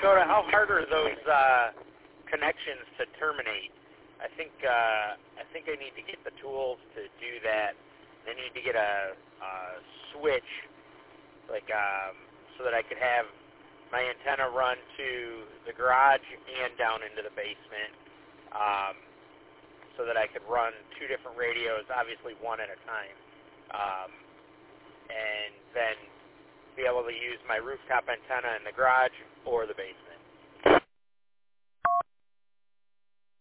Dakota, how hard are those connections to terminate? I think I need to get the tools to do that. I need to get a switch, like so that I could have my antenna run to the garage and down into the basement, so that I could run two different radios, obviously one at a time, and then be able to use my rooftop antenna in the garage or the basement.